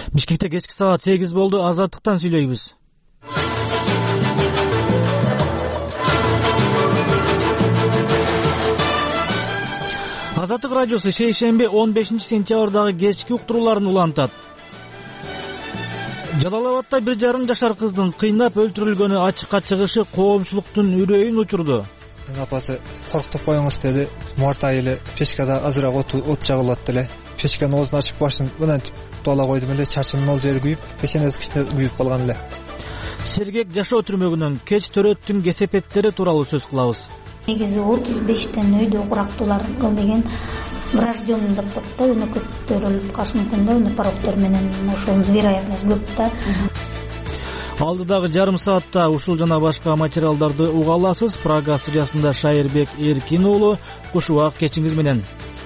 Бишкекте кечки саат 8 болду. Азаттыктан сүйлөйбүз. Азаттык радиосу шейшемби 15 сентябрдагы кечки уктурууларын улантат. Жалал-Абадта 1,5 жашар кыздын кыйнап өлтүрүлгөнү ачыкка чыгышы коомчулуктун үрөйүн учурду. Апасы коркутуп коюңуз деди. Март айы печкада азыраак от жагылат эле. Печканын оозун ачып башын мынантип тола койдум эле, чачымдын ол жери күйүп, печенеси кичине күйүп калган эле. Сергек жашоо түрмөгүнөн Кеч Төрөттүн кесепеттери тууралуу сөз кылабыз. Негизи 35тен өйдө курактуулар деген врожденный деп коет да, уну көтөрүлүп калышы мүмкүн да, уну пароктор менен ошол вероятность көп да. Алдыдагы жарым саатта ушул жана башка материалдарды уга аласыз. Прага студиясында Шайырбек Эркин уулу, кушубак кечиңиз менен.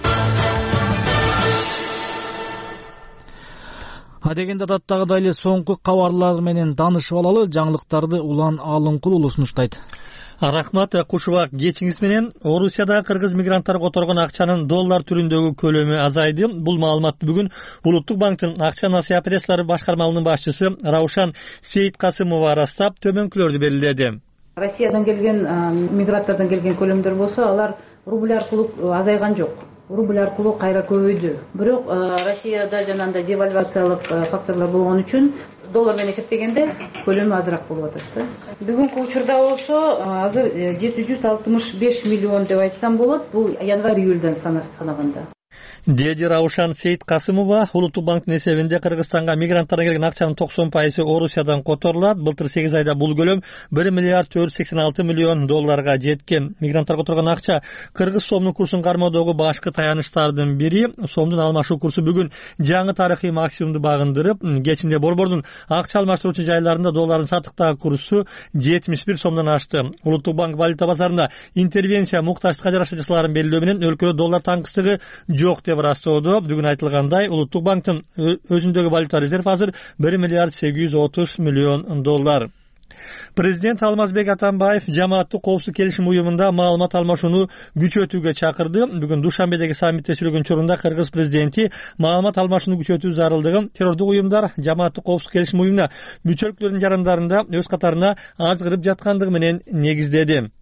Адегенде адаттагыдай эле соңку кабарлар менен таанышып алалы. Жаңылыктарды Улан Алынкул уулу сунуштайт. Рахмат, кушубак кечиңиз менен. Орусияда кыргыз мигранттар которгон акчанын доллар түрүндөгү көлөмү азайды. Бул маалыматты бүгүн Улуттук банктын акча насыя операциялары башкармалынын башчысы Раушан Сейиткасымова ырастап төмөнкүлөрдү белгиледи. Россиядан келген мигранттардан келген көлөмдөр болсо, алар рубль аркылуу азайган жок. Рубль аркылуу кайра көбөйдү. Бирок Россияда жанагындай девальвациялык факторлор болгон үчүн доллар менен эсептегенде көлөмү азыраак болуп атат. Бүгүнкү учурда болсо азыр 765 миллион деп айтсам болот. Бул январь-июльдан санаганда. Деди Раушан Сейиткасымова. Улуттук банктын эсебинде Кыргызстанга мигранттардан келген акчанын 90% Орусиядан которулат. Былтыр 8 айда бул көлөм 1 миллиард 486 миллион долларга жеткен. Мигранттар которгон акча кыргыз сомдун курсун кармоодогу башкы таяныштардын бири. Сомдун алмашуу курсу бүгүн жаңы тарыхый максимумду багындырып, кечинде борбордун акча алмаштыруучу жайларында доллардын сатыктагы курсу 71 сомдон ашты. Улуттук банк валюта базарында интервенция муктаждыкка жараша жасалгарын белгилөө менен өлкөдө доллар таңкыстыгы жок деп ырастоодо. Бүгүн айтылгандай, Улуттук банктын өзүндөгү валюта резерв азыр 1 миллиард 830 миллион доллар. Президент Алмазбек Атамбаев жамааттык коопсуздук келишим уюмунда маалымат алмашууну күчөтүүгө чакырды. Бүгүн Душанбедеги саммитте сүйлөгөн учурунда кыргыз президенти маалымат алмашууну күчөтүү зарылдыгын террордук уюмдар жамааттык коопсуздук келишим уюмуна мүчөлүктөрүнүн жарандарында өз катарына азгырып жаткандыгы менен негиздеди.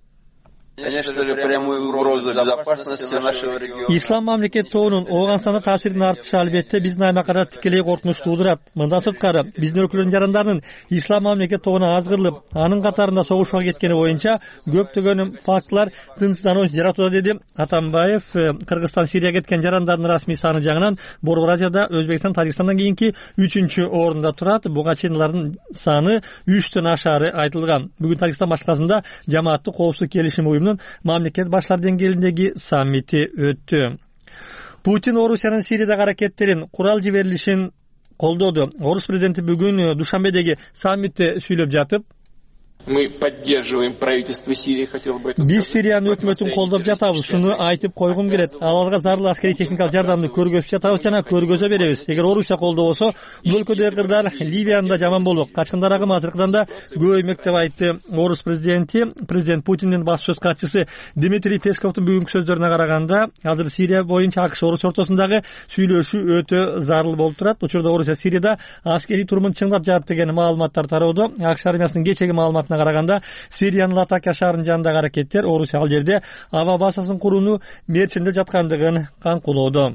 Ислам мамлекет тобунун Ооганстанда таасиринин артышы албетте биздин аймакка тикелей коркунуч туудурат. Мындан сырткары биздин өлкөлөрдүн жарандарынын Ислам мамлекет тобуна азгырылып, анын катарында согушууга кеткени боюнча көптөгөн фактылар тынчсыздануу жаратууда, деди Атамбаев. Кыргызстан Сирияга кеткен жарандардын расмий саны жагынан Борбор Азияда Өзбекстан, Тажикстандан кийинки 3-орунда турат. Буга чейин алардын саны 3төн ашаары айтылган. Бүгүн Тажикстан башкаласында жамааттык коопсуздук келишим уюмунун мамлекет башлар деңгээлиндеги саммити өттү. Путин Орусиянын Сириядагы аракеттерин курал жиберилишин колдоду. Орус президенти бүгүн Душанбедеги саммитте сүйлөп жатып, мы поддерживаем правительство Сирии, хотел бы это сказать. Биз Сириянын өкмөтүн колдоп жатабыз. Шуну айтып койгум келет. Аларга зарыл аскерий техникалык жардамды көргөзүп жатабыз жана көргөзө беребиз. Эгер Орусия колдобосо, бул өлкөдөгү кырдар Ливияда жаман болот. Качкындар агымы азыркыдан да көбөймөк деп айтты Орус президенти. Президент Путиндин баш сөз катчысы Дмитрий Песковдун бүгүнкү сөздөрүнө караганда, азыр Сирия боюнча АКШ Орус ортосундагы сүйлөшүү өтө зарыл болуп турат. Учурда Орусия Сирияда аскерий турумун чыңдап жатат деген маалыматтар тароодо. АКШ армиясынын кечеги маалыматына караганда, Сириянын Латакия шаарынын жанындагы аракеттер Орусия ал жерде аба базасын курууну мерчендеп жаткандыгын каңкулоодо.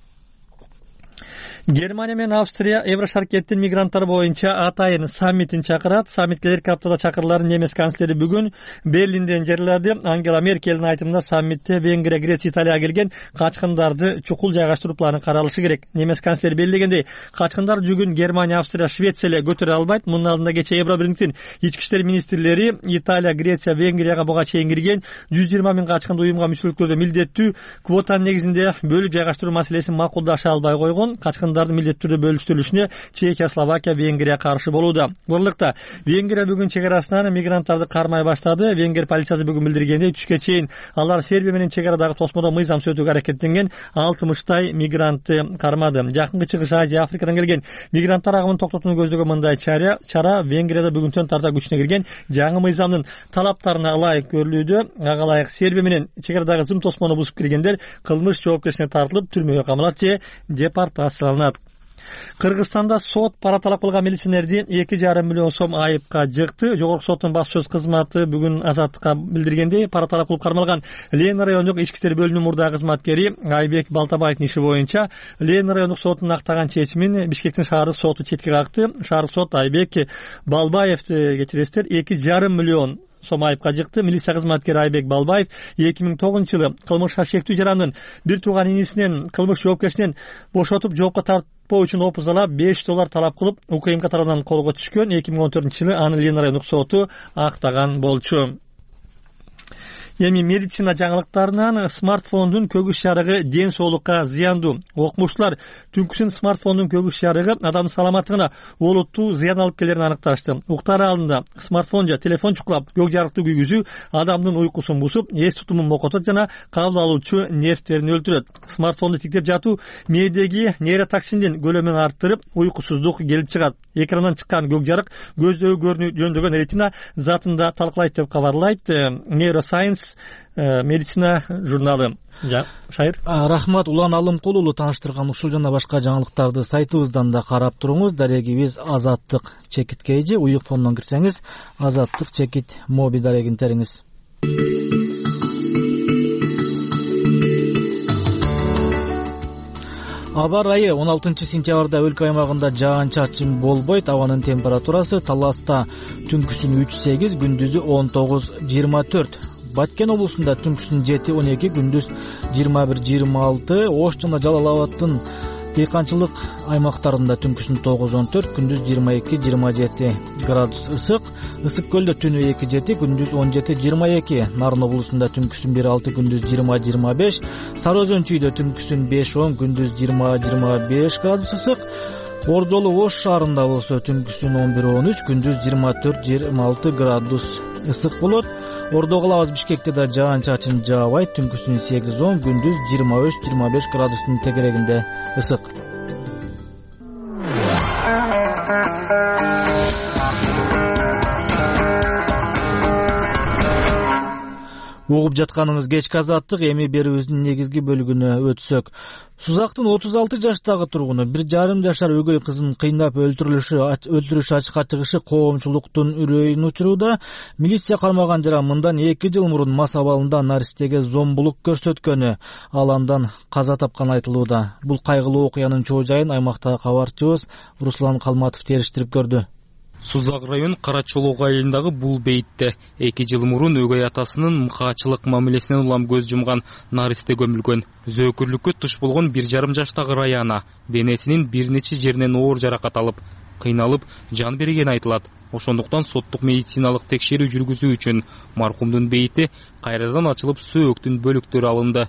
Германия менен Австрия Еврошаркеттин мигранттар боюнча атайын саммитин чакырат. Саммит келерки аптада чакырыларын немис канцлери бүгүн Берлинден жарыялады. Ангела Меркелдин айтымында саммитте Венгрия, Греция, Италияга келген качкындарды чукул жайгаштыруу планы каралышы керек. Немис канцлери белгилегендей, качкындар жүгүн Германия, Австрия, Швеция эле көтөрө албайт. Мунун алдында кечээ Евробирликтин ички иштер министрлери Италия, Греция, Венгрияга буга чейин кирген 120 миң качкынды уюмга мүчөлүктөрдө милдеттүү квотанын негизинде бөлүп жайгаштыруу маселесин макулдаша албай койгон. Качкындардын милдеттүү түрдө бөлүштүрүлүшүнө Чехия, Словакия, Венгрия каршы болууда. Бурлукта Венгрия бүгүн чек арасынан мигранттарды кармай баштады. Венгер полициясы бүгүн билдиргендей, түшкө чейин алар Сербия менен чек арадагы тосмодо мыйзам сөтүүгө аракеттенген 60 мигрантты кармады. Жакынкы Чыгыш Азия, Африкадан келген мигранттар агымын токтотууну көздөгөн мындай чара Венгрияда бүгүнтөн тарта күчүнө кирген жаңы мыйзамдын талаптарына ылайык көрүлүүдө. Ага ылайык Сербия менен чек арадагы зым тосмону бузуп киргендер кылмыш жоопкерчиликке тартылып түрмөгө камалат же депортацияланат. Кыргызстанда сот пара талап кылган милиционерди 2,5 миллион сом айыпка жыкты. Жогорку соттун баш сөз кызматы бүгүн Азаттыкка билдиргендей, пара талап кылып кармалган Ленин райондук ички иштер бөлүмүнүн мурдагы кызматкери Айбек Балтабаевдин иши боюнча Ленин райондук сотунун актаган чечимин Бишкектин шаардык соту четке какты. Шаардык сот Айбек Балбаевди кечиресиздер 2,5 миллион сом айыпка жыкты. Милиция кызматкери Айбек Балбаев 2009-жылы кылмышка шектүү жарандын бир тууган инисинен кылмыш жоопкерчилигинен бошотуп жоопко тартпоо үчүн опузалап $5 талап кылып УКМК тарабынан колго түшкөн. 2014-жылы аны Ленин райондук соту актаган болчу. Эми медицина жаңылыктарынан смартфондун көгүш жарыгы ден соолукка зыяндуу. Окумуштуулар түнкүсүн смартфондун көгүш жарыгы адамдын саламаттыгына олуттуу зыян алып келерин аныкташты. Уктар алдында смартфон же телефон чукулап көк жарыкты күйгүзүү адамдын уйкусун бузуп, эс тутумун мокотот жана кабыл алуучу нервтерин өлтүрөт. Смартфонду тиктеп жатуу мээдеги нейротоксиндин көлөмүн арттырып, уйкусуздук келип чыгат. Экрандан чыккан көк жарык көздөгү көрүүнү жөндөгөн ретина затында талкалайт деп кабарлайт Neuroscience медицина журналы. Шайыр. Рахмат Улан Алымкул уулу тааныштырган ушул жана башка жаңылыктарды сайтыбыздан да карап туруңуз. Дарегибиз Азаттык чекит кейжи. Уюкфомдон кирсеңиз Азаттык чекит моби дарегин териңиз. Аба ырайы 16-сентябрда өлкө аймагында жаан-чачын болбойт. Абанын температурасы Таласта түнкүсүн 3-8, күндүзү 19-24. Баткен облусунда түнкүсүн 7-12, күндүз 21-26. Ош жана Жалал Абаддын дыйканчылык аймактарында түнкүсүн 9-14, күндүз 22-27 градус ысык. Ысык көлдө түнү 2-7, күндүз 17-22. Нарын облусунда түнкүсүн 1-6, күндүз 20-25. Сары Өзөн чүйдө түнкүсүн 5-10, күндүз 20-25 градус ысык. Ордолу Ош шаарында болсо түнкүсүн 11-13, күндүз 24-26 градус ысык болот. Ордо калабыз Бишкекте да жаан-чачын жаабайт, түнкүсүн 8-10, күндүз 23-25 градустун тегерегинде ысык. Угуп жатканыңыз кечки Азаттык. Эми берүүбүздүн негизги бөлүгүнө өтсөк. Сузактын 36 жаштагы тургуну 1,5 жашар өгөй кызын кыйнап өлтүрүш ачыкка чыгышы коомчулуктун үрөйүн учуруда. Милиция кармаган жара мындан 2 жыл мурун мас абалында наристеге зомбулук көрсөткөнү, ал андан каза тапканы айтылууда. Бул кайгылуу окуянын чоо жайын аймактагы кабарчыбыз Руслан Калматов териштирип көрдү. Сузак район Карачолок айылындагы бул бейтте 2 жыл мурун өгөй атасынын мыкаачылык мамилесинен улам көз жумган наристе көмүлгөн. Зөөкүрлүккө туш болгон 1,5 жаштагы Раяна денесинин бир нече жеринен оор жаракат алып, кыйналып жан бергени айтылат. Ошондуктан соттук медициналык текшерүү жүргүзүү үчүн маркумдун бейти кайрадан ачылып сөөктүн бөлүктөрү алынды.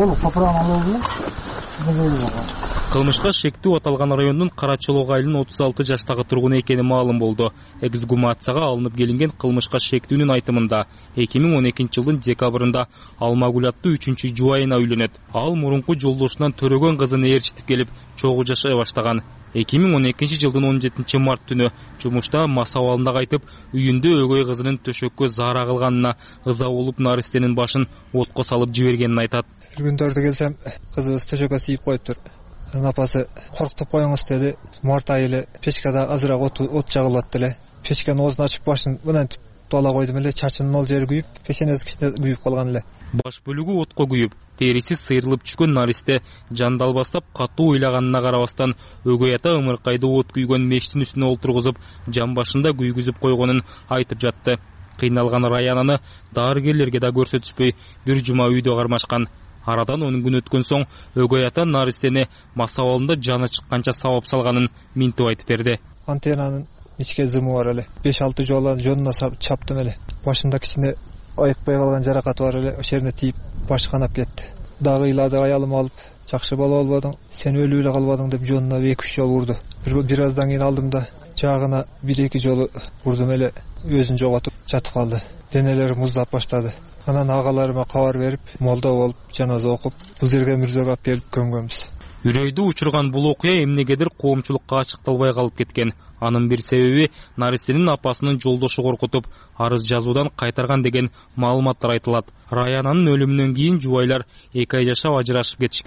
Кылмышка шектүү аталган райондун Карачолок айылынын 36 жаштагы тургуну экени маалым болду. Эксгумацияга алынып келинген кылмышка шектүүнүн айтымында 2012-жылдын декабрында Алмагүл аттуу 3-жубайына үйлөнөт. Ал мурунку жолдошунан төрөгөн кызын ээрчитип келип, чогуу жашай баштаган. 2012-жылдын 17 март түнү жумушта мас абалында кайтып, үйүндө өгөй кызынын төшөккө заара кылганына ыза болуп наристенин башын отко салып жибергенин айтат. Bir gündөрдө келсем, кызыбыз төшөккө сийип коюптур. Апасы коркутуп коюңуз деди. Март айы эле печкада азыраак от жагылып атты эле. Печканын оозун ачып башын мынантип тола койдум эле, чачынын ол жери күйүп, печенеси кичине күйүп калган эле. Баш бөлүгү отко күйүп, териси сыйрылып түшкөн наристе жандал бастап катуу ыйлаганына карабастан өгөй ата ымыркайды от күйгөн мештин үстүнө олтургузуп, жан башында күйгүзүп койгонун айтып жатты. Кыйналган Раянаны дарыгерлерге да көрсөтүшпөй, бир жума үйдө кармашкан. Арадан 10 күн өткөн соң өгөй ата наристени мас абалында жаны чыкканча сабап салганын минтип айтып берди. Антенанын ичке зымы бар эле. 5-6 жолу жонуна чаптым эле. Башында кичине айыкпай калган жаракаты бар эле. Ошол жерине тийип башы канап кетти. Дагы ыйлады, аялым алып, жакшы бала болбодуң, сен өлүп эле калбадың деп жонуна 2-3 жолу урду. Бир аздан кийин алдым да жагына 1-2 жолу урдум эле, өзүн жоготуп жатып калды. Денелери муздап баштады. Анан агаларыма кабар берип, молда болуп, жаназа окуп, бул жерге мирзөөгө алып келип көмгөнбүз. Үрөйдү учурган бул окуя эмнегедир коомчулукка ачыкталбай калып кеткен. Анын бир себеби наристенин апасынын жолдошу коркутуп, арыз жазуудан кайтарган деген маалыматтар айтылат. Раянанын өлүмүнөн кийин жубайлар 2 ай жашап ажырашып кетишкен.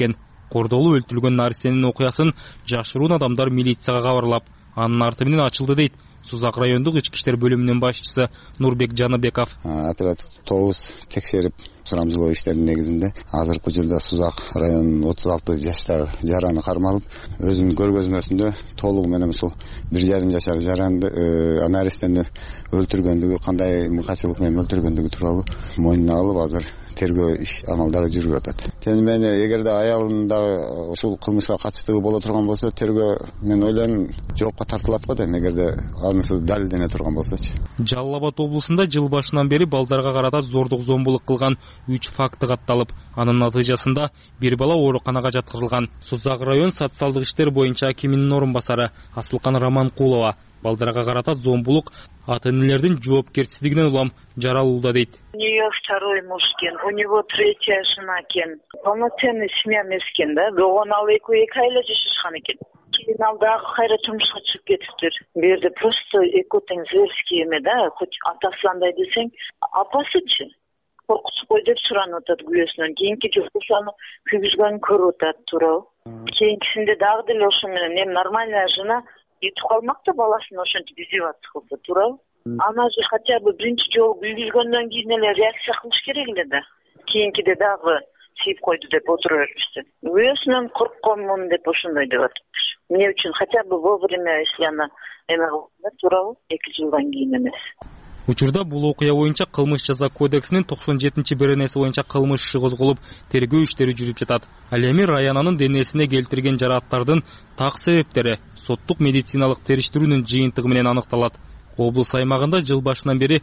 Кордолу өлтүрүлгөн наристенин окуясын жашыруун адамдар милицияга кабарлап, анын арты менен ачылды дейт Сузак райондук ички иштер бөлүмүнүн башчысы Нурбек Жаныбеков. Оперативдик тобубуз текшерип сурамжылоо иштеринин негизинде азыркы жылда Сузак районунун 36 жаштагы жараны кармалып, өзүмдүн көргөзмөсүндө толугу менен ушул 1,5 жашар жаранды наристени өлтүргөндүгү, кандай мыкачылык менен өлтүргөндүгү тууралуу мойнуна алып, азыр тергөө иш амалдары жүрүп атат. Тени менен эгерде аялынын дагы ушул кылмышка катыштыгы боло турган болсо, тергөө мен ойлойм жоопко тартылат го дейм, эгерде анысы далилдене турган болсочу. Жалал Абад облусунда жыл башынан бери балдарга карата зордук зомбулук кылган 3 факты катталып, анын натыйжасында бир бала ооруканага жаткырылган. Сузак район социалдык иштер боюнча акиминин орун басары Асылкан Раманкулова балдарга карата зомбулук ата-энелердин жоопкерчилигинен улам жаралууда дейт. У нее второй муж кен, у него третья жена кен. Полноценный семья эмес кен да. Огон ал эки айла жашашкан экен. Кийин ал дагы кайра турмушка чыгып кетиптир. Бу жерде просто эки тең зверский эме да. Хоть атасы андай десең, апасычы коркутуп кой деп суранып атат күйөөсүнөн. Кийинки жолдошу аны күйгүзгөнүн көрүп атат, туурабы? Кийинкисинде дагы деле ошо менен эми нормальная жена етіп қалмақты баласын ошентип издеваться кылса, туурабы? Ана же хотя бы биринчи жолу күйгүзгөндөн кийин эле реакция кылыш керек эле да. Кийинкиде дагы сыйып койду деп отура бербестен. Күйөөсүнөн коркконмун деп ошондой деп атыптыр. Эмне үчүн хотя бы вовремя, если ана эме кылса, туурабы? 2 жылдан кийин эмес. Учурда бул окуя боюнча кылмыш жаза кодексинин 97-беренеси боюнча кылмыш иши козголуп, тергөө иштери жүрүп жатат. Ал эми Раянанын денесине келтирген жарааттардын так себептери соттук медициналык териштирүүнүн жыйынтыгы менен аныкталат. Облус аймагында жыл башынан бери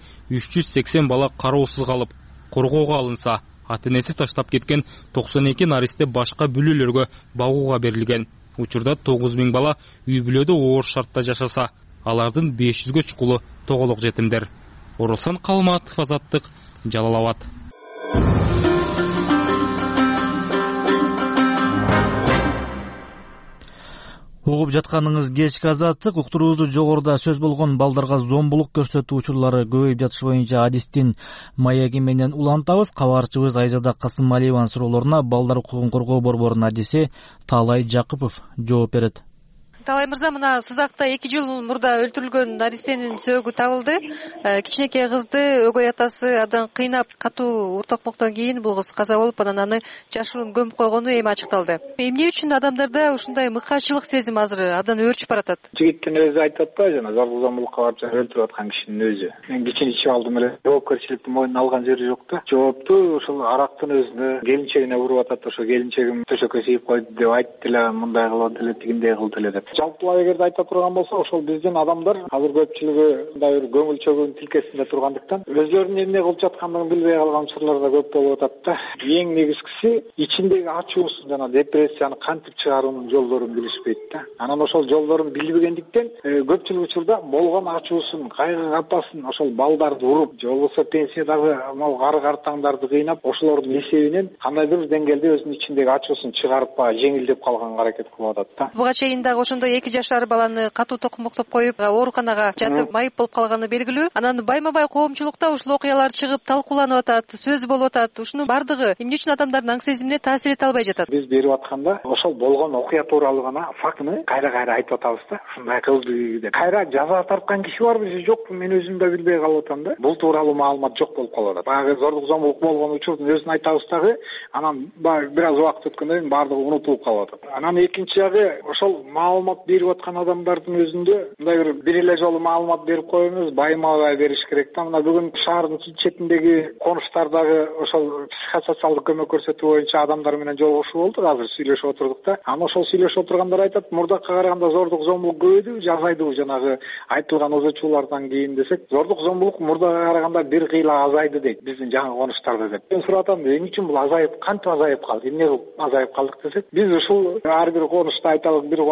380 бала кароосуз калып, коргоого алынса, ата-энеси таштап кеткен 92 наристе башка бүлөлөргө багууга берилген. Учурда 9000 бала үй бүлөдө оор шартта жашаса, алардын 500гө чукулу тоголок жетимдер. Орусан Калматов, Азаттык, Жалал Абад. Угуп жатканыңыз кечки Азаттык. Уктуруубузду жогоруда сөз болгон балдарга зомбулук көрсөтүү учурлары көбөйүп жатышы боюнча адистин маеги менен улантабыз. Кабарчыбыз Айзада Касымалиеванын суроолоруна балдар укугун коргоо борборунун адиси Таалай Жакыпов жооп берет. Талай мырза, мына Сузакта 2 жыл мурда өлтүрүлгөн наристенин сөөгү табылды. Кичинекей кызды өгөй атасы абдан кыйнап, катуу уртокмоктон кийин бул кыз каза болуп, анан аны жашыруун көмүп койгону эми ачыкталды. Эмне үчүн адамдарда ушундай мыкаачылык сезим азыр абдан өөрчүп баратат? Жигиттин өзү айтып атпайбы, жана зордук зомбулукка барып өлтүрүп аткан кишинин өзү. Мен кичине ичип алдым эле, жоопкерчиликти мойнуна алган жери жок да. Жоопту ошол арактын өзүнө келинчегине уруп атат. Ошо келинчегим төшөккө сыйып койду деп айтты эле, мындай кылып эле, тигиндей кылды эле деп. Жалпылап эгерде айта турган болсо, ошол биздин адамдар азыр көпчүлүгү мындай бир көңүл чөгүүнүн тилкесинде тургандыктан өзлөрүнүн эмне кылып жаткандыгын билбей калган учурлар да көп болуп атат да. Эң негизгиси ичиндеги ачуусун жана депрессияны кантип чыгаруунун жолдорун билишпейт да. Анан ошол жолдорун билбегендиктен көпчүлүк учурда болгон ачуусун, кайгы капасын ошол балдарды уруп, же болбосо пенсиядагы кары картаңдарды кыйнап, ошолордун эсебинен кандайдыр деңгээлде өзүнүн ичиндеги ачуусун чыгарып жеңилдеп калганга аракет кылып атат да. Буга чейин дагы ошондой 2 жашар баланы катуу токмоктоп коюп, ооруканага жатып майып болуп калганы белгилүү. Анан байма-бай коомчулукта ушул окуялар чыгып, талкууланып атат, сөз болуп атат. Ушунун бардыгы эмне үчүн адамдардын аң сезимине таасир эте албай жатат? Биз берип атканда ошол болгон окуя тууралуу гана фактыны кайра айтып атабыз да. Ушундай кылды деп. Кайра жаза тарткан киши барбы же жокпу, мен өзүм да билбей калып атам да. Бул тууралуу маалымат жок болуп калып атат. Баягы зордук зомбулук болгон учурдун өзүн айтабыз дагы, анан бир аз убакыт өткөндөн кийин бардыгы унутулуп калып атат. Анан экинчи жагы ошол маалымат берип аткан адамдардын өзүндө мындай бир эле жолу маалымат берип коебуз, байма-бай бериш керек да. Мына бүгүн шаардын четиндеги конуштардагы ошол психосоциалдык көмөк көрсөтүү боюнча адамдар менен жолугушуу болдук, азыр сүйлөшүп отурдук да. Анан ошол сүйлөшүп отургандар айтат, мурдакка караганда зордук зомбулук көбөйдүбү же азайдыбы жанагы айтылган озочуулардан кийин десек, зордук зомбулук мурдага караганда бир кыйла азайды дейт биздин жаңы конуштарда деп. Мен сурап атам, эмне үчүн бул азайып, кантип азайып калды, эмне кылып азайып калдык десек, биз ушул ар бир конушта айталык, бир конуштун өзүнө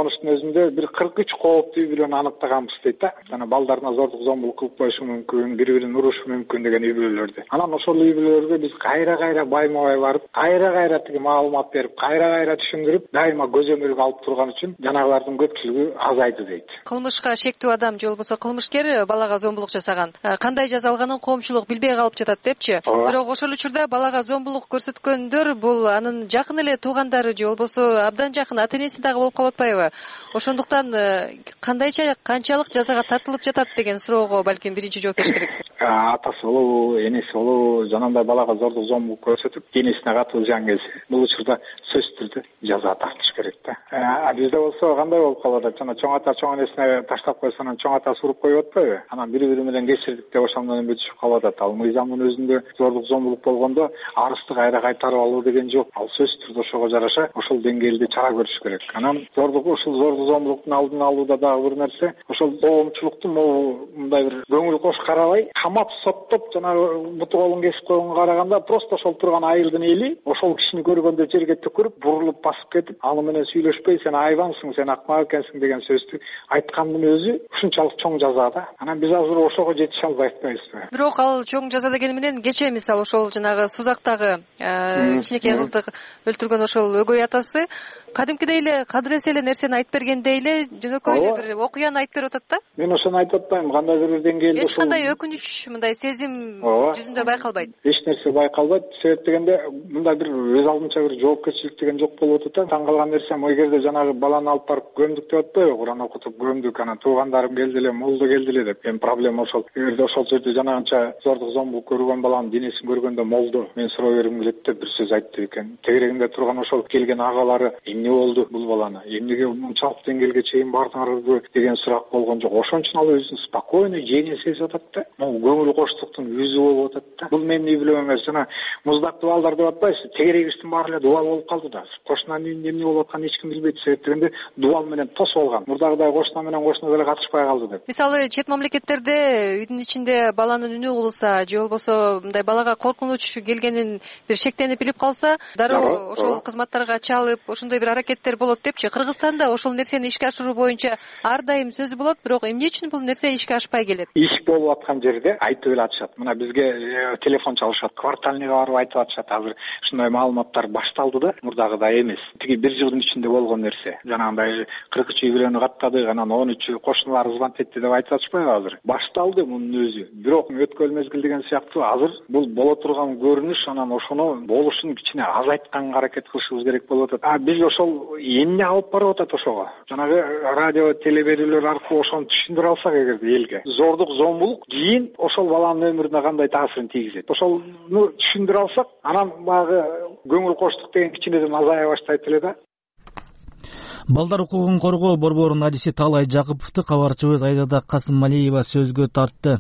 өзүндө бир 43 кооптуу үй бүлөнү аныктаганбыз дейт да. Жана балдарына зордук зомбулук кылып коюшу мүмкүн, бири-бирин урушу мүмкүн деген үй бүлөлөрдү. Анан ошол үй бүлөлөргө биз кайра байма-бай барып, кайра тиги маалымат берип, кайра түшүндүрүп, дайыма көзөмөлгө алып турган үчүн жанагылардын көпчүлүгү азайды дейт. Кылмышка шектүү адам же болбосо кылмышкер балага зомбулук жасаган, кандай жаза алганын коомчулук билбей калып жатат депчи. Бирок ошол учурда балага зомбулук көрсөткөндөр бул анын жакын эле туугандары же болбосо абдан жакын ата-энеси дагы болуп калып атпайбы? Ошондуктан кандайча канчалык жазага тартылып жатат деген суроого балким биринчи жооп бериш керек. Атасы болобу, энеси болобу, жанагындай балага зордук зомбулук көрсөтүп, денесине катуу зыян келсе, бул учурда сөзсүз түрдө жаза тартыш керек да. Бизде болсо кандай болуп калат? Жана чоң ата чоң энесине таштап койсо, анан чоң атасы уруп коюп атпайбы? Анан бири-бири менен кечирдик деп ошол менен бүтүшүп калып атат. Ал мыйзамдын өзүндө зордук зомбулук болгондо арызды кайра кайтарып алуу деген жок. Ал сөзсүз түрдө ошого жараша ошол деңгээлде чара көрүш керек. Анан зордук зомбулуктун алдын алууда дагы бир нерсе, ошол коомчулуктун мындай бир көңүл кош карабай, камап соттоп, жанагы буту колун кесип койгонго караганда, просто ошол турган айылдын эли ошол кишини көргөндө жерге түкүрүп, бурулуп басып кетип, аны менен сүйлөшпөй, сен айбаңсың, сен акмак экенсиң деген сөздү айткандын өзү ушунчалык чоң жаза да. Анан биз азыр ошого жетише албай атпайбызбы? Бирок ал чоң жаза дегени менен кечээ мисалы ошол жанагы Сузактагы кичинекей кызды өлтүргөн ошол өгөй атасы кадимкидей эле кадыресе эле нерсени айтып бергендей эле жөнөкөй эле бир окуяны айтып берип атат да. Мен ошону айтып атпайм, кандайдыр бир деңгээлде эч кандай өкүнүч, мындай сезим жүзүндө байкалбайт. Эч нерсе байкалбайт. Себеп дегенде мындай бир өз алдынча бир жоопкерчилик деген жок болуп атат. Таң калган нерсем, эгерде жанагы баланы алып барып көмдүк деп атпайбы, Куран окутуп көмдүк, анан туугандарым келди эле, молдо келди эле деп. Эми проблема ошол. Эгерде ошол жерде жанагынча зордук зомбулук көргөн баланын денесин көргөндө молдо мен суроо бергим келет деп бир сөз айтты экен. Тегерегинде турган ошол келген агалары эмне болду бул баланы, эмнеге мынчалык деңгээлге чейин бардыңарбы деген сурак болгон жок. Ошон үчүн ал өзүн спокойно жеңил сезип атат да. Могу көңүл коштуктун yüzү болуп атат да. Бул менин үй бүлөм эмес, жана муздактуу балдар деп атпайсыз, тегерегиштин баары эле дубал болуп калды да. Кошунанын үйүндө эмне болуп атканын эч ким билбейт. Себеп дегенде дубал менен тосуп алган. Мурдагыдай кошуна менен кошуна деле катышпай калды деп. Мисалы чет мамлекеттерде үйдүн ичинде баланын үнү угулса же болбосо мындай балага коркунуч келгенин бир шектенип билип калса, дароо ошол кызматтарга чалып, ошондой бир аракеттер болот депчи. Кыргызстанда ошол нерсени ишке ашыруу боюнча ар дайым сөз болот, бирок эмне үчүн бул нерсе ишке ашпай келет? Иш болуп аткан жерде айтып эле атышат. Мына бизге телефон чалышат, квартальныйга барып айтып атышат. Азыр ушундай маалыматтар башталды да, мурдагыдай эмес. Тиги бир жылдын ичинде болгон нерсе. Жанагындай 43 үй бүлөнү каттадык, анан 13 кошуналар звонить этти деп айтып атышпайбы азыр? Башталды мунун өзү. Бирок өткөн мезгил деген сыяктуу азыр бул боло турган көрүнүш, анан ошону болушун кичине азайтканга аракет кылышыбыз керек болуп атат. Биз ошол эмне алып барып атат ошого? Жанагы радио, телеберүүлөр аркылуу ошону түшүндүрө алсак эгерде элге. Зордук зомбулук кийин ошол баланын өмүрүнө кандай таасирин тийгизет? Ошону түшүндүрө алсак, анан багы көңүл коштук деген кичинеден азая баштайт эле да. Балдар укугун коргоо борборунун адиси Таалай Жакыповду кабарчыбыз Айдада Касымалиева сөзгө тартты.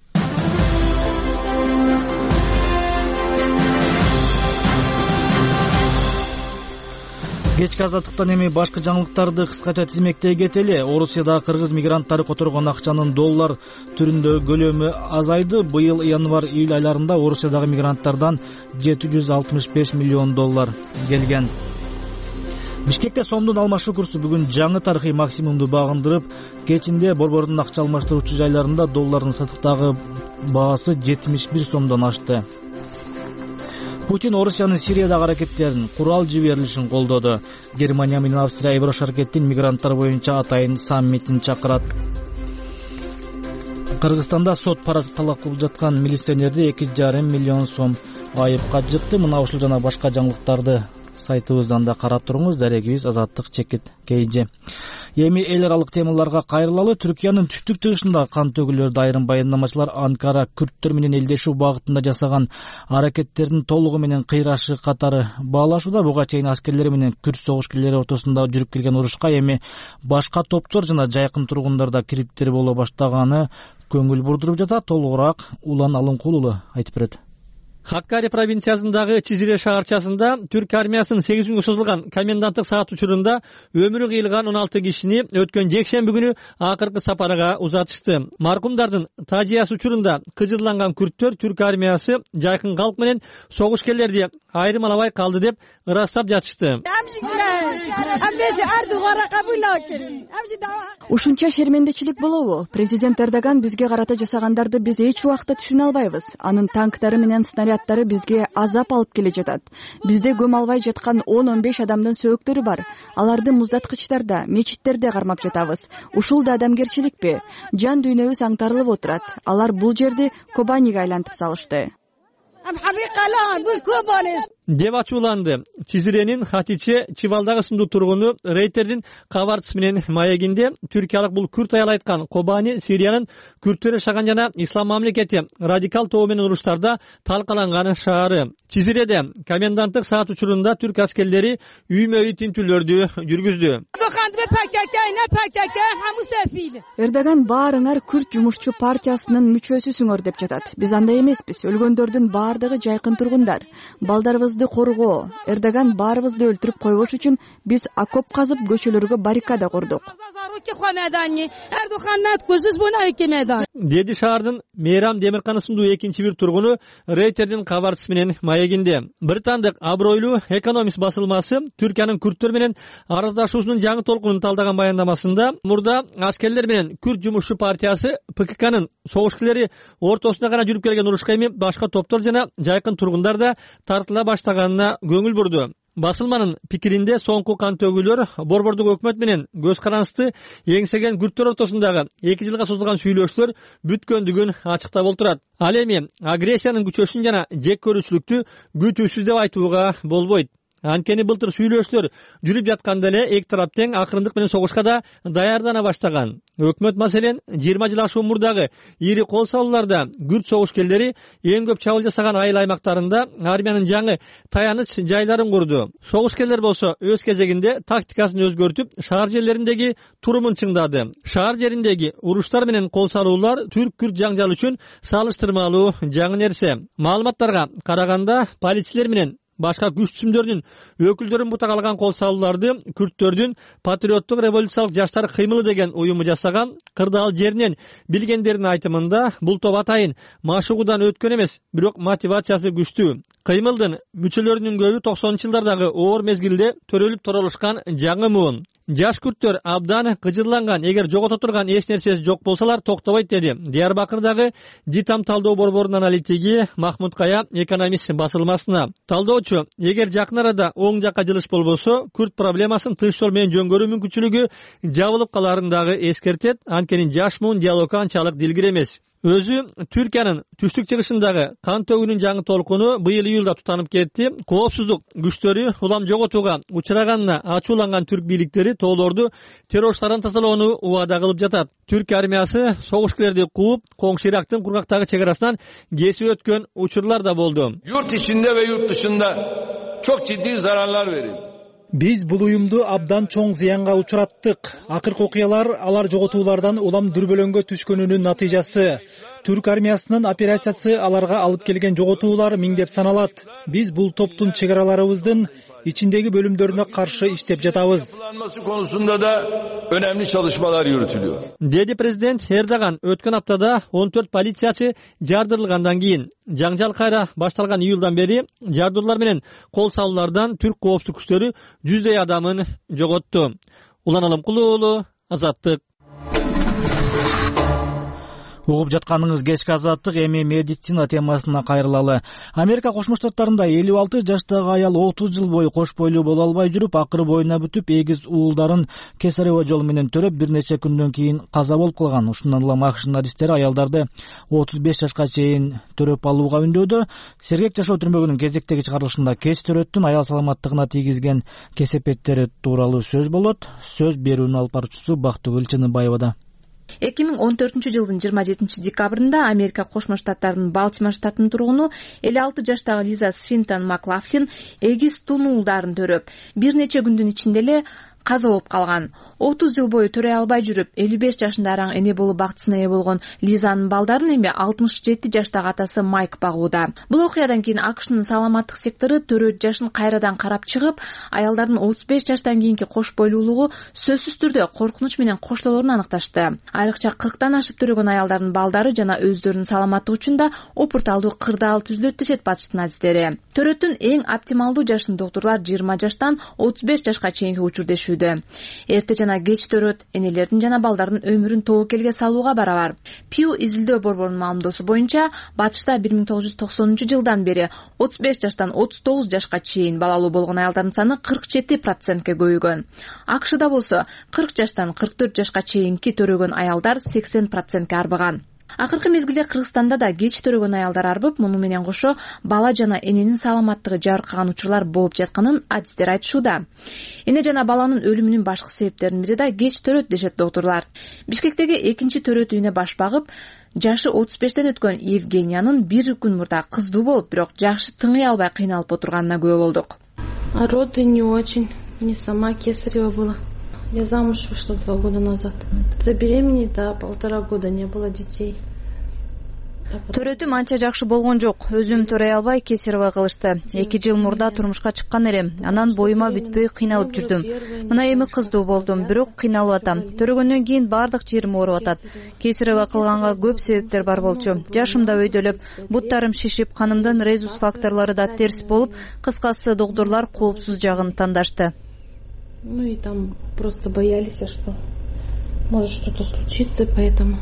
Кечки азаттыктан эми башка жаңылыктарды кыскача тизмектей кетели. Орусияда кыргыз мигранттары которгон акчанын доллар түрүндө көлөмү азайды. Быйыл январь-июль айларында Орусиядагы мигранттардан 765 миллион доллар келген. Бишкекте сомдун алмашуу курсу бүгүн жаңы тарыхый максимумду багындырып, кечинде борбордун акча алмаштыруучу жайларында доллардын сатыктагы баасы 71 сомдон ашты. Путин Орусиянын Сириядагы аракеттерин, курал жиберилишин колдоду. Германия менен Австрия Еврошаркеттин мигранттар боюнча атайын саммитин чакырат. Кыргызстанда сот пара талап кылып жаткан милиционерди 2,5 миллион сом айыпка жыкты. Мына ушул жана башка жаңылыктарды сайтыбыздан да карап туруңуз. Дарегибиз Азаттык Чекит Кейжи. Эми эл аралык темаларга кайрылалы. Түркиянын түштүк чыгышында кан төгүлөрдү айрым баяндамачылар Анкара күрттөр менен элдешүү багытында жасаган аракеттердин толугу менен кыйрашы катары баалашууда. Буга чейин аскерлер менен күрд согушкерлери ортосунда жүрүп келген урушка эми башка топтор жана жайкын тургундарда кириптер боло баштаганы көңүл бурдуруп жатат. Толугураак Улан Алынкул уулу айтып берет. Хаккари провинциясындагы Чизире шаарчасында түрк армиясынын 8 күнгө созулган коменданттык саат учурунда өмүрү кыйылган 16 кишини өткөн жекшемби күнү акыркы сапарга узатышты. Маркумдардын тажиясы учурунда кыжырланган күрттөр түрк армиясы жайкын калк менен согушкерлерди айырмалабай калды деп ырастап жатышты. Ушунча шермендечилик болобу? Президент Эрдоган бизге карата жасагандарды биз эч убакта түшүнө албайбыз. Анын танктары менен снаряддары бизге азап алып келе жатат. Бизде көм албай жаткан 10-15 адамдын сөөктөрү бар. Аларды муздаткычтарда, мечиттерде кармап жатабыз. Ушул да адамгерчиликпи? Жан дүйнөбүз аңтарылып отурат. Алар бул жерди Кобаниге айлантып салышты деп ачууланды Чизиренин Хатиче Чивалдагы ысымдуу тургуну Рейтердин кабартысы менен маегинде. Түркиялык бул күрт аял айткан Кобани Сириянын күрттөр жашаган жана ислам мамлекети радикал тобу менен уруштарда талкаланган шаары. Чизиреде коменданттык саат учурунда түрк аскерлери үймө үй тинтүүлөрдү жүргүздү. Эрдоган баарыңар күрт жумушчу партиясынын мүчөсүсүңөр деп жатат. Биз андай эмеспиз. Өлгөндөрдүн баардыгы жайкын тургундар. Балдарыбызды коргоо. Эрдоган баарыбызды өлтүрүп койбош үчүн биз окоп казып көчөлөргө баррикада курдук. Деди шаардын Мейрам Демиркан ысымдуу экинчи бир тургуну Рейтердин кабартысы менен маегинде. Британдык абройлуу экономист басылмасы Түркиянын күрттөр менен араздашуусунун жаңы толкунун талдаган баяндамасында мурда аскерлер менен күрт жумушчу партиясы ПККнын согушкерлери ортосунда гана жүрүп келген урушка эми башка топтор жана жайкын тургундар да тартыла баштаганына көңүл бурду. Басылманын пикиринде соңку кан төгүүлөр борбордук өкмөт менен көз карансты эңсеген күрттөр ортосундагы 2 жылга созулган сүйлөшүүлөр бүткөндүгүн ачыктап отурат. Ал эми агрессиянын күчөшүн жана жек көрүүчүлүктү күтүүсүз деп айтууга болбойт. Анткени былтыр сүйлөшүүлөр жүрүп жатканда эле эки тарап тең акырындык менен согушка да даярдана баштаган. Өкмөт маселен 20 жыл ашуун мурдагы ири кол салууларда күрт согушкерлери эң көп чабуул жасаган айыл аймактарында армиянын жаңы таяныч жайларын курду. Согушкерлер болсо өз кезегинде тактикасын өзгөртүп, шаар жерлериндеги турумун чыңдады. Шаар жериндеги уруштар менен кол салуулар түрк-күрт жаңжалы үчүн салыштырмалуу жаңы нерсе. Маалыматтарга караганда полицейлер менен башка күч түзүмдөрүнүн өкүлдөрүн бутагалган кол салууларды күрттөрдүн патриоттук революциялык жаштар кыймылы деген уюму жасаган. Кырдаал жеринен билгендердин айтымында бул топ атайын машыгуудан өткөн эмес, бирок мотивациясы күчтүү. Кыймылдын мүчөлөрүнүн көбү 90-жылдардагы оор мезгилде төрөлүп торолушкан жаңы муун. Жаш күрттөр абдан кыжырланган. Эгер жогото турган эч нерсеси жок болсалар токтобойт деди Диярбакырдагы Дитам талдоо борборунун аналитиги Махмуд Кая экономист басылмасына. Талдоочу, эгер жакын арада оң жакка жылыш болбосо, күрт проблемасын тынч жол менен жөнгөрүү мүмкүнчүлүгү жабылып каларын эскертет. Анткени жаш муун диалогго анчалык дилгир эмес. Өзү Түркиянын түштүк чыгышындагы кан төгүүнүн жаңы толкуну быйыл июлда тутанып кетти. Коопсуздук күчтөрү улам жоготууга учураганына ачууланган түрк бийликтери тоолорду террорчулардан тазалоону убада кылып жатат. Түрк армиясы согушкерлерди кууп, коңшу Ирактын кургактагы чек арасынан кесип өткөн учурлар да болду. Yurt içinde ve yurt dışında çok ciddi zararlar verildi. Биз бул уюмду абдан чоң зыянга учураттык. Акыркы окуялар алар жоготуулардан улам дүрбөлөңгө түшкөнүнүн натыйжасы. Түрк армиясынын операциясы аларга алып келген жоготуулар миңдеп саналат. Биз бул топтун чек араларыбыздын içindeki bölümlerine karşı iştep жатабыз. Konusunda da önemli çalışmalar yürütülüyor. Dedi Prezident Erdogan өткөн аптада 14 полициячы жардырылгандан кийин. Жаңжал кайра башталган июлдан бери жардырлар менен кол салуулардан түрк коопсуздук күчтөрү 100 адамын жоготту. Улан Алымкулуу уулу, Азаттык. Угуп жатканыңыз кечки Азаттык, эми медицина темасына кайрылалы. Америка Кошмо Штаттарында 56 жаштагы аял 30 жыл бою кош бойлуу боло албай жүрүп, акыры боюна бүтүп, эгиз уулдарын кесарево жол менен төрөп, бир нече күндөн кийин каза болуп калган. Ушундан улам АКШ журналисттери аялдарды 35 жашка чейин төрөп алууга үндөдү. Сергек жашоо түрмөгүнүн кезектеги чыгарылышында кеч төрөттүн аял саламаттыгына тийгизген кесепеттери тууралуу сөз болот. Сөз берүүнү алып баруучусу Бактыгүл Чыныбаевада. 2014 жылдын 27 декабрында Америка Кошмо Штаттарынын Балтимор штатынын тургуну 56 жаштагы Лиза Свинтон Маклафлин эгиз тун уулдарын төрөп, бир нече күндүн ичинде эле каза болуп калган. 30 жыл бою төрөй албай жүрүп 55 жашында араң эне болуу бактысына ээ болгон Лизанын балдарын эми 67 жаштагы атасы Майк багууда. Бул окуядан кийин АКШнын саламаттык сектору төрөт жашын кайрадан карап чыгып, аялдардын 35 жаштан кийинки кош бойлуулугу сөзсүз түрдө коркунуч менен коштолорун аныкташты. Айрыкча 40тан ашып төрөгөн аялдардын балдары жана өздөрүнүн саламаттыгы үчүн да опурталдуу кырдаал түзүлөт дешет батыштын адистери. Төрөттүн эң оптималдуу жашын доктурлар 20 жаштан 35 жашка чейинки учур дешүүдө. Эрте жана кеч төрөт энелердин жана балдардын өмүрүн тобокелге салууга барабар. Pew изилдөө борборунун маалымдоосу боюнча, батышта 1990-жылдан бери 35 жаштан 39 жашка чейин балалуу болгон аялдардын саны 47%ке көбөйгөн. АКШда болсо 40 жаштан 44 жашка чейинки төрөгөн аялдар 80%ке арбыган. Акыркы мезгилде Кыргызстанда да кеч төрөгөн аялдар арбып, муну менен кошо бала жана эненин саламаттыгы жабыркаган учурлар болуп жатканын адистер айтышууда. Эне жана баланын өлүмүнүн башкы себептеринин бири да кеч төрөт дешет доктурлар. Бишкектеги экинчи төрөт үйүнө баш багып, жашы 35тен өткөн Евгениянын бир күн мурда кыздуу болуп, бирок жакшы тыңый албай кыйналып отурганына күбө болдук. Роды не очень. Мне сама кесарево было. Я замуж вышла 2 года назад. Забеременеть, да, 1,5 года не было детей. Төрөтүм анча жакшы болгон жок. Өзүм төрөй албай кесарево кылышты. 2 жыл мурда турмушка чыккан элем. Анан боюма бүтпөй кыйналып жүрдүм. Мына эми кыздуу болдум, бирок кыйналып атам. Төрөгөндөн кийин бардык жерим ооруп атат. Кесарево кылганга көп себептер бар болчу. Жашым да өйдөлөп, буттарым шишип, канымдын резус факторлору да терс болуп, кыскасы доктурлар коопсуз жагын тандашты. Ну и там просто боялись, что может что-то случиться, поэтому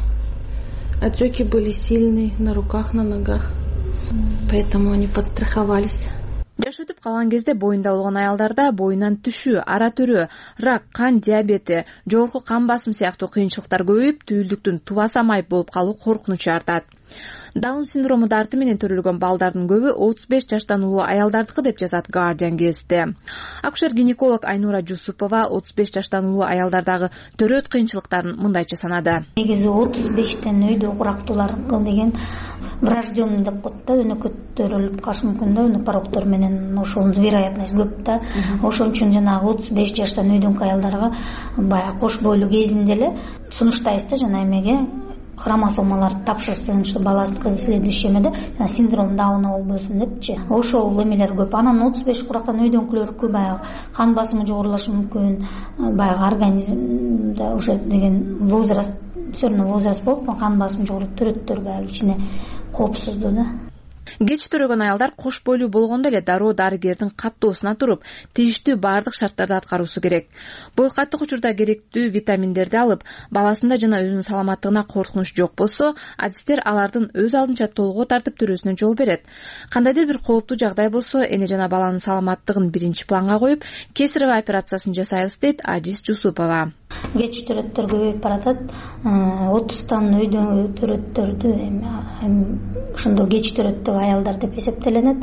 отеки были сильные на руках, на ногах, поэтому они подстраховались. Жаш өтүп калган кезде боюнда болгон аялдарда боюнан түшүү, ара төрөө, рак, кан диабети, жогорку кан басым сыяктуу кыйынчылыктар көбөйүп, түйүлдүктүн тубаса майып болуп калуу коркунучу артат. Даун синдрому дарты менен төрөлгөн балдардын көбү 35 жаштан улуу аялдардыкы деп жазат Guardian гезити. Акушер-гинеколог Айнура Жусупова 35 жаштан улуу аялдардагы төрөт кыйынчылыктарын мындайча санады. Негизи 35тен өйдө курактуулар деген врожденный деп коет да, өнө көтөрүлүп калышы мүмкүн да, өнө пороктор менен ошонун вероятность көп да. Ошон үчүн жанагы 35 жаштан өйдөнкү аялдарга баягы кош бойлуу кезинде эле сунуштайбыз да, жана эмеге хромосомалар тапшырсын, что баласыныкы следующий эмеде синдром Дауна болбосун депчи. Ошол эмелер көп. Анан 35 курактан өйдөнкүлөр баягы кан басымы жогорулашы мүмкүн, баягы организмде уже деген возраст, все равно возраст болуп, кан басымы жогору төрөттөр баягы кичине коопсуздуу да. Кеч төрөгөн аялдар кош бойлуу болгондо эле дароо дарыгердин каттоосуна туруп, тийиштүү баардык шарттарды аткаруусу керек. Бойкаттык учурда керектүү витаминдерди алып, баласында жана өзүнүн саламаттыгына коркунуч жок болсо, адистер алардын өз алдынча толгоо тартып төрүүсүнө жол берет. Кандайдыр бир кооптуу жагдай болсо, эне жана баланын саламаттыгын биринчи планга коюп, кесарево операциясын жасайбыз дейт Адис Жусупова. Кеч төрөттөр көбөйүп баратат. 30тан өйдө төрөттөрдү ошондо кеч төрөттөгү аялдар деп эсептелинет.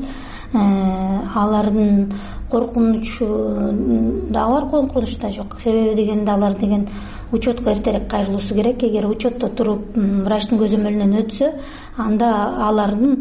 Алардын коркунучу да бар, коркунуч да жок. Себеби дегенде алар деген учетко эртерээк кайрылуусу керек. Эгер учетто туруп врачтын көзөмөлүнөн өтсө, анда алардын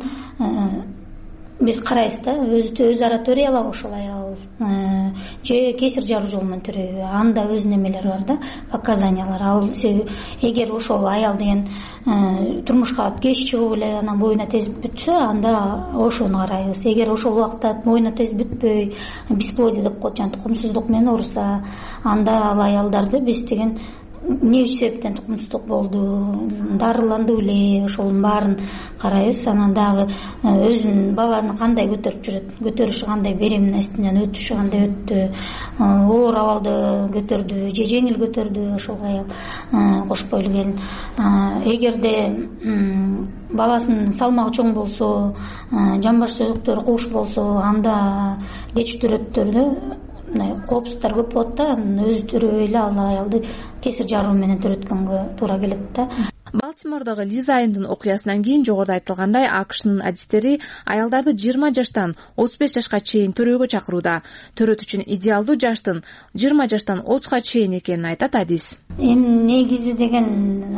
биз карайбыз да, өз ара төрөй алабы ошол аял же кесир жаруу жолу менен төрөйбү, анда өз немелери бар да, показаниялар. Ал эгер ошол аял деген турмушка кеч чыгып эле анан боюна тез бүтсө, анда ошону карайбыз. Эгер ошол убакта боюна тез бүтпөй, бесплодие деп коет, жана тукумсуздук менен ооруса, анда ал аялдарды биз деген эмне себептен тукумсуздук болду, дарыланды беле, ошонун баарын карайбыз. Анан дагы өзүнүн баланы кандай көтөрүп жүрөт, көтөрүшү кандай, беременностьтен өтүшү кандай өттү, оор абалды көтөрдү же жеңил көтөрдү ошол аял кош бойлуу келин. Эгерде баласынын салмагы чоң болсо, жамбаш сөзөктөрү кууш болсо, анда кеч төрөттөрдө коопсуздуктар көп болот да. Өзү төрөбөй эле ал аялды кесир жаруу менен төрөткөнгө туура келет да. Балтимордогу Лиза Айымдын окуясынан кийин жогоруда айтылгандай, АКШнын адистери аялдарды 20 жаштан 35 жашка чейин төрөөгө чакырууда. Төрөт үчүн идеалдуу жаштын 20 жаштан 30га чейин экенин айтат адис. Эми негизи деген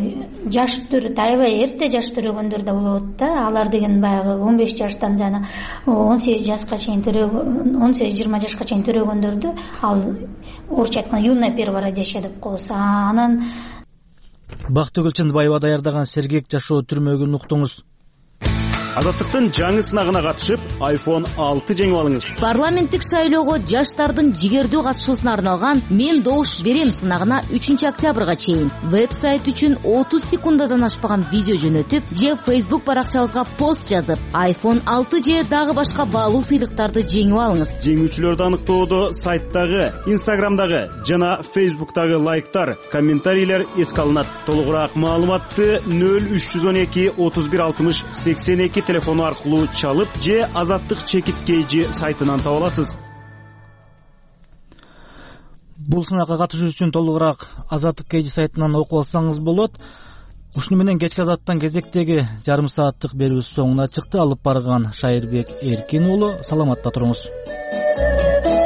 жаш төрөт, аябай эрте жаш төрөгөндөр да болот да. Алар деген баягы 15 жаштан жана 18 жашка чейин 18-20 жашка чейин төрөгөндөрдү ал орусча айтканда юная первая деща деп коебуз. Анан Бактыгүл Чындыбаева даярдаган сергек жашоо түрмөгүн уктуңуз. Азаттыктын жаңы сынагына катышып, iPhone 6 жеңип алыңыз. Парламенттик шайлоого жаштардын жигердүү катышуусуна арналган Мен добуш берем сынагына 3 октябрга чейин веб-сайт үчүн 30 секундадан ашпаган видео жөнөтүп, же Facebook баракчабызга пост жазып, iPhone 6 же дагы башка баалуу сыйлыктарды жеңип алыңыз. Жеңүүчүлөрдү аныктоодо сайтдагы, Instagramдагы жана Facebook'тагы лайктар, комментарийлер эске алынат. Толугураак маалыматты 0312 31 60 82 телефону аркылуу чалып же Азаттык чекит кейжи сайтынан таба аласыз. Бул сынакка катышуу үчүн толугураак Азаттык кейжи сайтынан окуп алсаңыз болот. Ушуну менен кечки Азаттан кезектеги жарым сааттык берүүбүз соңуна чыкты. Алып барган Шайырбек Эркин уулу, саламатта туруңуз.